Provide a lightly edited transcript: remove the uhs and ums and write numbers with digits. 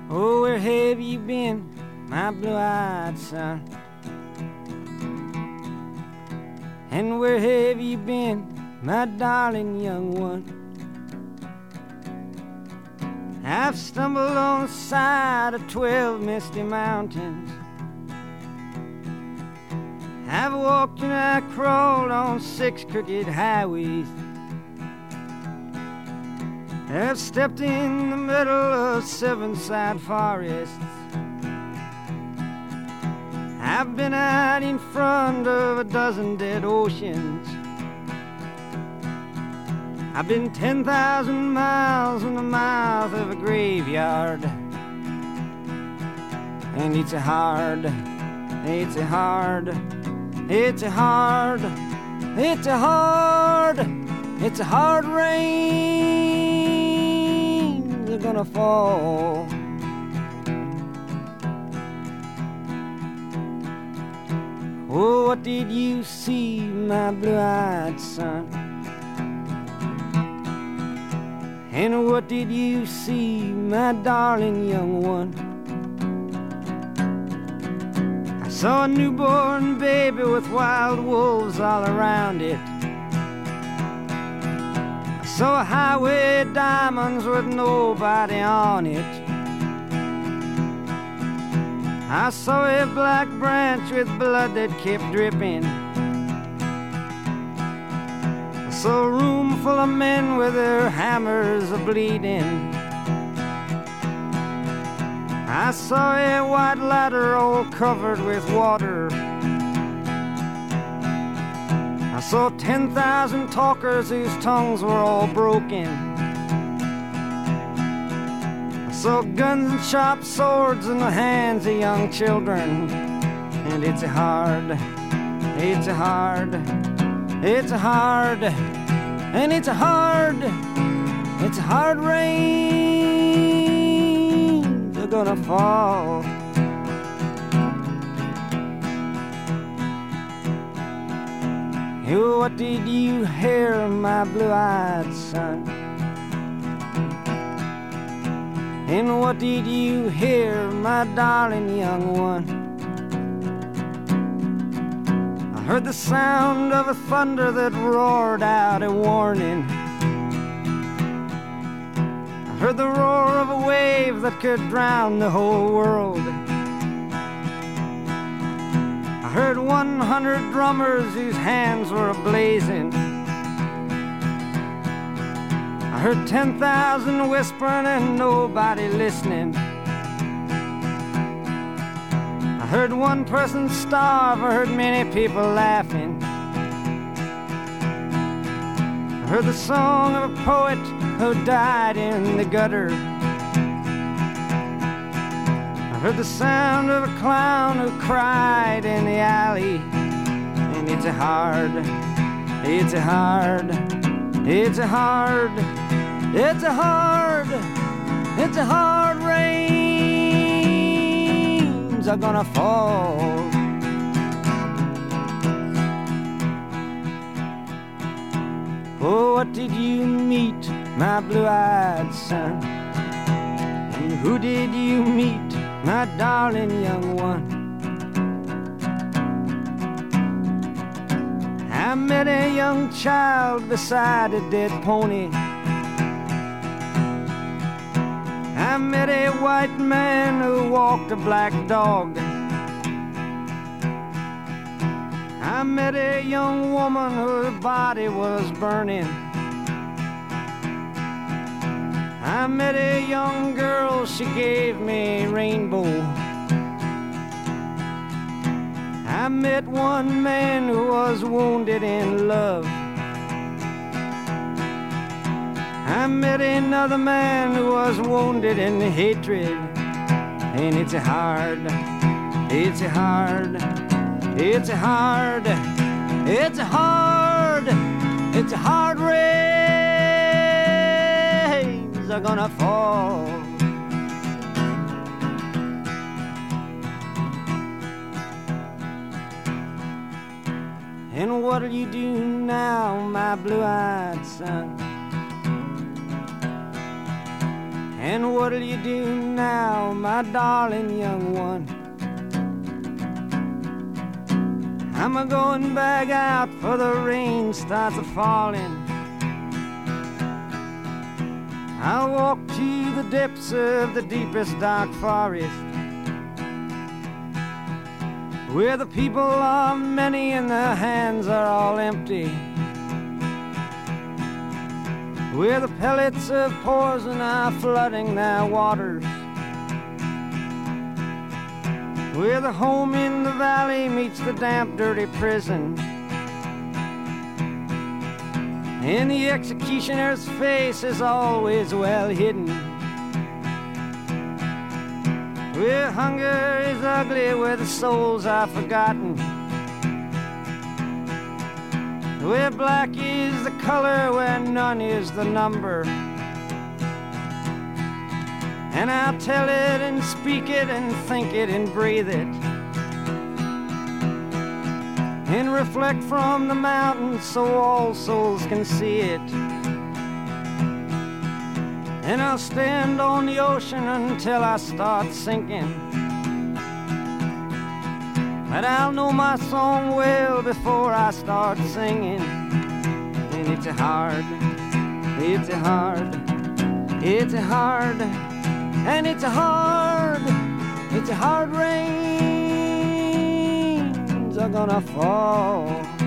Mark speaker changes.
Speaker 1: Oh, where have you been, my blue-eyed son? And where have you been, my darling young one? I've stumbled on the side of 12 misty mountains. I've walked and I crawled on 6 crooked highways. I've stepped in the middle of 7 sad forests. I've been out in front of a dozen dead oceans. I've been 10,000 miles in the mouth of a graveyard. And it's a hard rain they're gonna fall. Oh, what did you see, my blue-eyed son? And what did you see, my darling young one? I saw a newborn baby with wild wolves all around it. I saw a highway of diamonds with nobody on it. I saw a black branch with blood that kept dripping. I saw a room full of men with their hammers a-bleeding. I saw a white ladder all covered with water. I saw 10,000 talkers whose tongues were all broken. I saw guns and sharp swords in the hands of young children. And it's a hard rain they're gonna fall. Oh, what did you hear, my blue-eyed son? And what did you hear, my darling young one? I heard the sound of a thunder that roared out a warning. I heard the roar of a wave that could drown the whole world. I heard 100 drummers whose hands were ablazing. I heard 10,000 whispering and nobody listening. I heard one person starve, I heard many people laughing. I heard the song of a poet who died in the gutter. I heard the sound of a clown who cried in the alley. And it's a hard rains are gonna fall. Oh, what did you meet, my blue-eyed son? And who did you meet, my darling young one? I met a young child beside a dead pony. I met a white man who walked a black dog. I met a young woman whose body was burning. I met a young girl, she gave me a rainbow. I met one man who was wounded in love. I met another man who was wounded in hatred. And it's a hard rains are gonna fall. And what'll you do now, my blue-eyed son? And what'll you do now, my darling young one? I'm a-going back out for the rain starts a-falling. I'll walk to the depths of the deepest dark forest, where the people are many and their hands are all empty, where the pellets of poison are flooding their waters, where the home in the valley meets the damp, dirty prison, and the executioner's face is always well hidden, where hunger is ugly, where the souls are forgotten, where black is the color, where none is the number. And I'll tell it and speak it and think it and breathe it, and reflect from the mountains so all souls can see it. And I'll stand on the ocean until I start sinking, but I'll know my song well before I start singing. And it's a hard, it's a hard, it's a hard, and it's a hard rains are gonna fall.